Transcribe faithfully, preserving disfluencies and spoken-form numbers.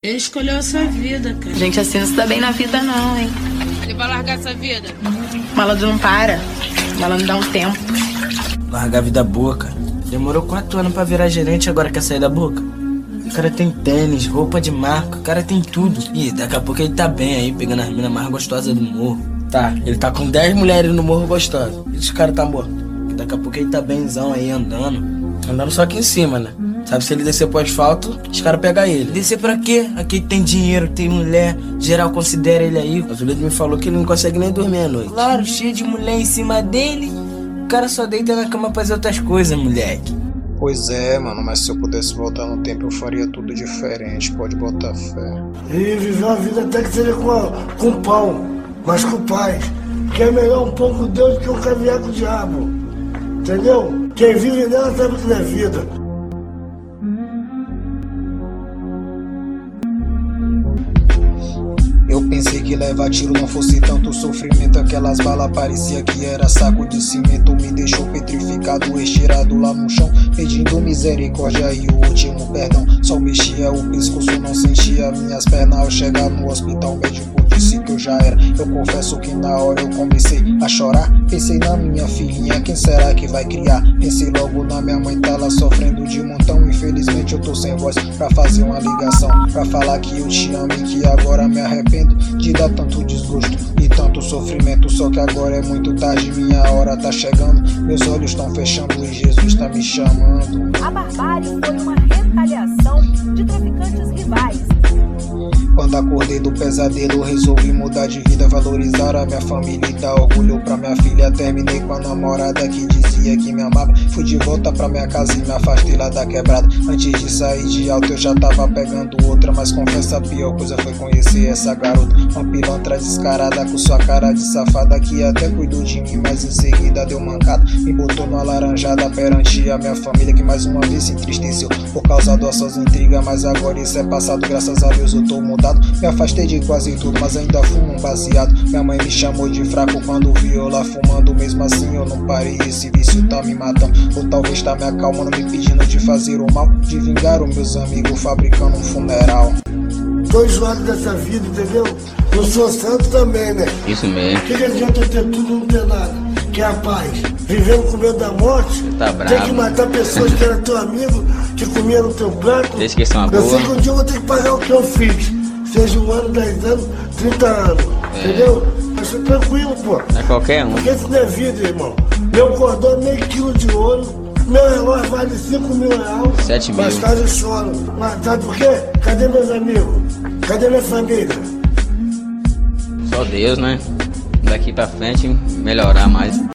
Ele escolheu a sua vida, cara. Gente assim não se dá bem na vida não, hein? Ele vai largar essa vida? Malandro não para. Malandro dá um tempo. Largar a vida boa, cara. Demorou quatro anos pra virar gerente, agora quer sair da boca? O cara tem tênis, roupa de marca, o cara tem tudo. E daqui a pouco ele tá bem aí, pegando as minas mais gostosas do morro. Tá, ele tá com dez mulheres no morro gostosas. E esse cara tá morto. E daqui a pouco ele tá benzão aí, andando. Andando só aqui em cima, né? Sabe, se ele descer pro asfalto, os caras pegam ele. Descer pra quê? Aqui tem dinheiro, tem mulher, geral considera ele aí. O Azuledo me falou que ele não consegue nem dormir à noite. Claro, cheio de mulher em cima dele. O cara só deita na cama pra fazer outras coisas, moleque. Pois é, mano, mas se eu pudesse voltar no tempo eu faria tudo diferente, pode botar fé. E viver a vida até que seja com, a, com pão, mas com paz. Que é melhor um pouco Deus do que um caminhar com o diabo. Entendeu? Quem vive nela sabe que não é vida. Eu pensei que levar tiro não fosse tanto sofrimento. Aquelas balas parecia que era saco de cimento. Me deixou petrificado, estirado lá no chão, pedindo misericórdia e o último perdão. Só mexia o pescoço, não sentia minhas pernas. Ao chegar no hospital, o médico disse que eu já era. Eu confesso que na hora eu comecei a chorar. Pensei na minha filhinha, quem será que vai criar? Pensei logo na minha mãe, tá lá sofrendo de montão. Infelizmente eu tô sem voz pra fazer uma ligação, pra falar que eu te amo e que agora me arrependo de dar tanto desgosto e tanto sofrimento. Só que agora é muito tarde, minha hora tá chegando. Meus olhos estão fechando e Jesus tá me chamando. A barbárie foi uma retaliação de traficantes rivais. Quando acordei do pesadelo, resolvi mudar de vida, valorizar a minha família e dar orgulho pra minha filha. Terminei com a namorada que dizia que me amava. Fui de volta pra minha casa e me afastei lá da quebrada. Antes de sair de alta eu já tava pegando outra, mas confesso a pior coisa foi conhecer essa garota. Uma pilantra descarada com sua cara de safada, que até cuidou de mim, mas em seguida deu mancada. Me botou numa laranjada perante a minha família, que mais uma vez se entristeceu por causa das suas intrigas. Mas agora isso é passado, graças a Deus eu tô mudado. Me afastei de quase tudo, mas ainda fumo um baseado. Minha mãe me chamou de fraco quando vi eu lá fumando. Mesmo assim eu não parei, esse vício tá me matando. Ou talvez tá me acalmando, me pedindo de fazer o mal, de vingar os meus amigos fabricando um funeral. Tô enjoado dessa vida, entendeu? Eu sou santo também, né? Isso mesmo. O que, que adianta ter tudo e não ter nada? Que é a paz. Vivendo com medo da morte, tá bravo. Tem que matar pessoas que eram teu amigo, que comiam no teu prato. Desde que são uma eu boa. sei que um dia eu vou ter que pagar o que eu fiz. Seja um ano, dez anos, trinta anos. É. Entendeu? Mas tô tranquilo, pô. É qualquer um. Porque isso não é vida, irmão. Meu cordão é meio quilo de ouro. Meu relógio vale cinco mil reais. Sete mil. Mas caso eu choro. Mas sabe por quê? Cadê meus amigos? Cadê minha família? Só Deus, né? Daqui pra frente melhorar mais.